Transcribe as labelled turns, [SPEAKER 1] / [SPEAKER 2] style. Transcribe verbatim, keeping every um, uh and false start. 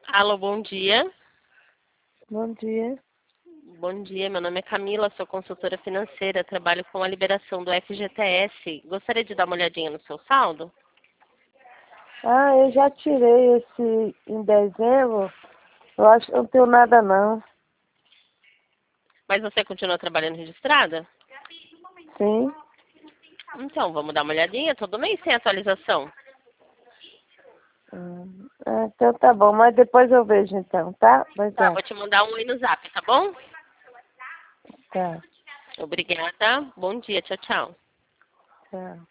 [SPEAKER 1] Alô, bom dia.
[SPEAKER 2] Bom dia.
[SPEAKER 1] Bom dia, meu nome é Camila, sou consultora financeira, trabalho com a liberação do F G T S. Gostaria de dar uma olhadinha no seu saldo?
[SPEAKER 2] Ah, eu já tirei esse em dezembro. Eu acho que não tenho nada não.
[SPEAKER 1] Mas você continua trabalhando registrada?
[SPEAKER 2] Sim.
[SPEAKER 1] Então, vamos dar uma olhadinha, todo mês sem atualização.
[SPEAKER 2] Hum, ah, então tá bom, mas depois eu vejo então, tá?
[SPEAKER 1] Tá,
[SPEAKER 2] Obrigada.
[SPEAKER 1] vou te mandar um oi no zap, tá bom?
[SPEAKER 2] Tá,
[SPEAKER 1] Obrigada, bom dia, tchau, tchau.
[SPEAKER 2] tchau.